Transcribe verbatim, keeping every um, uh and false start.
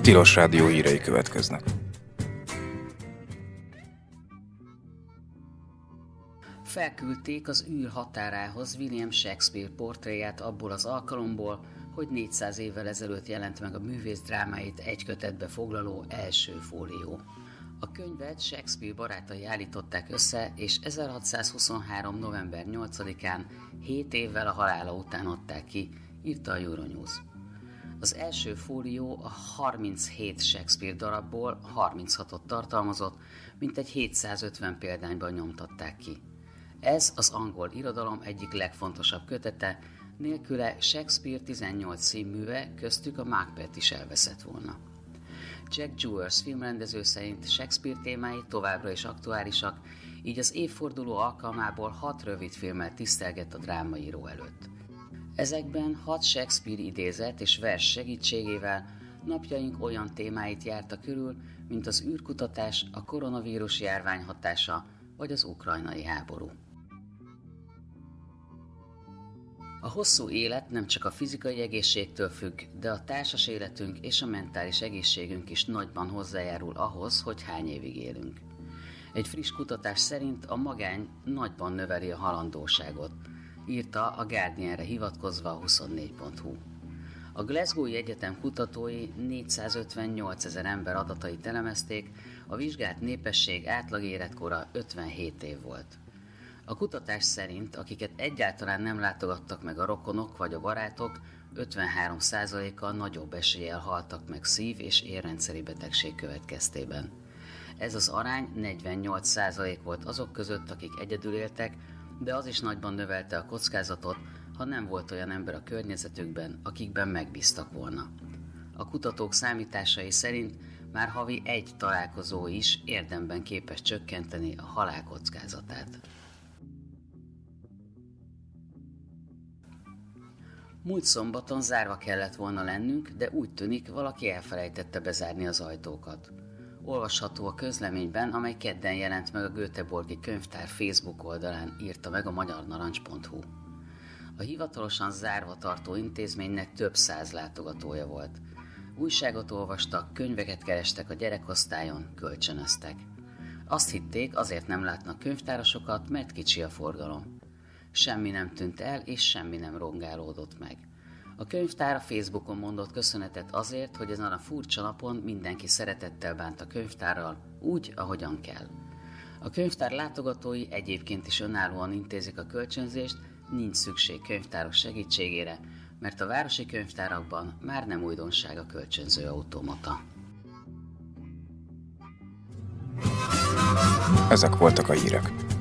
Tilos Rádió hírei következnek. Felküldték az űr határához William Shakespeare portréját abból az alkalomból, hogy négyszáz évvel ezelőtt jelent meg a művész drámáit egy kötetbe foglaló első fólió. A könyvet Shakespeare barátai állították össze, és ezerhatszázhuszonhárom. november nyolcadikán, hét évvel a halála után adták ki, írta a Euronews. Az első fólió a harminchét Shakespeare darabból harminchatot tartalmazott, mintegy hétszázötven példányban nyomtatták ki. Ez az angol irodalom egyik legfontosabb kötete, nélküle Shakespeare tizennyolc színműve, köztük a Macbeth is elveszett volna. Jack Jewers filmrendező szerint Shakespeare témái továbbra is aktuálisak, így az évforduló alkalmából hat rövidfilmmel tisztelgett a drámaíró előtt. Ezekben hat Shakespeare idézet és vers segítségével napjaink olyan témáit járta körül, mint az űrkutatás, a koronavírus járvány hatása vagy az ukrajnai háború. A hosszú élet nem csak a fizikai egészségtől függ, de a társas életünk és a mentális egészségünk is nagyban hozzájárul ahhoz, hogy hány évig élünk. Egy friss kutatás szerint a magány nagyban növeli a halandóságot, írta a Guardianre hivatkozva a huszonnégy pont hu. A Glasgow-i Egyetem kutatói négyszázötvennyolcezer ember adatait elemezték, a vizsgált népesség átlag életkora ötvenhét év volt. A kutatás szerint, akiket egyáltalán nem látogattak meg a rokonok vagy a barátok, ötvenhárom százalékkal nagyobb eséllyel haltak meg szív- és érrendszeri betegség következtében. Ez az arány negyvennyolc százalék volt azok között, akik egyedül éltek, de az is nagyban növelte a kockázatot, ha nem volt olyan ember a környezetükben, akikben megbíztak volna. A kutatók számításai szerint már havi egy találkozó is érdemben képes csökkenteni a halál kockázatát. Múlt szombaton zárva kellett volna lennünk, de úgy tűnik, valaki elfelejtette bezárni az ajtókat. Olvasható a közleményben, amely kedden jelent meg a Göteborgi Könyvtár Facebook oldalán, írta meg a magyarnarancs pont hu. A hivatalosan zárva tartó intézménynek több száz látogatója volt. Újságot olvastak, könyveket kerestek a gyerekosztályon, kölcsönöztek. Azt hitték, azért nem látnak könyvtárasokat, mert kicsi a forgalom. Semmi nem tűnt el, és semmi nem rongálódott meg. A könyvtár a Facebookon mondott köszönetet azért, hogy ezen a furcsa napon mindenki szeretettel bánt a könyvtárral, úgy, ahogyan kell. A könyvtár látogatói egyébként is önállóan intézik a kölcsönzést, nincs szükség könyvtáros segítségére, mert a városi könyvtárakban már nem újdonság a kölcsönző automata. Ezek voltak a hírek.